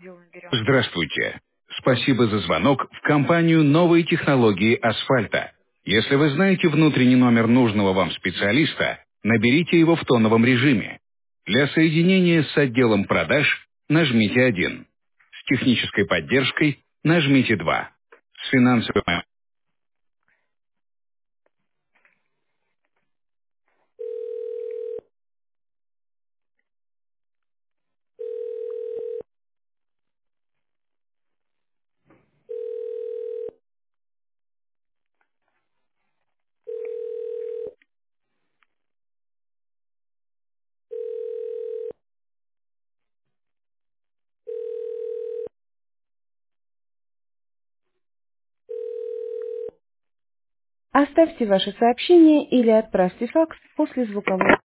Делаем, берем. Здравствуйте. Спасибо за звонок в компанию «Новые технологии асфальта». Если вы знаете внутренний номер нужного вам специалиста, наберите его в тоновом режиме. Для соединения с отделом продаж нажмите 1. С технической поддержкой нажмите 2. С финансовым... Оставьте ваше сообщение или отправьте факс после звукового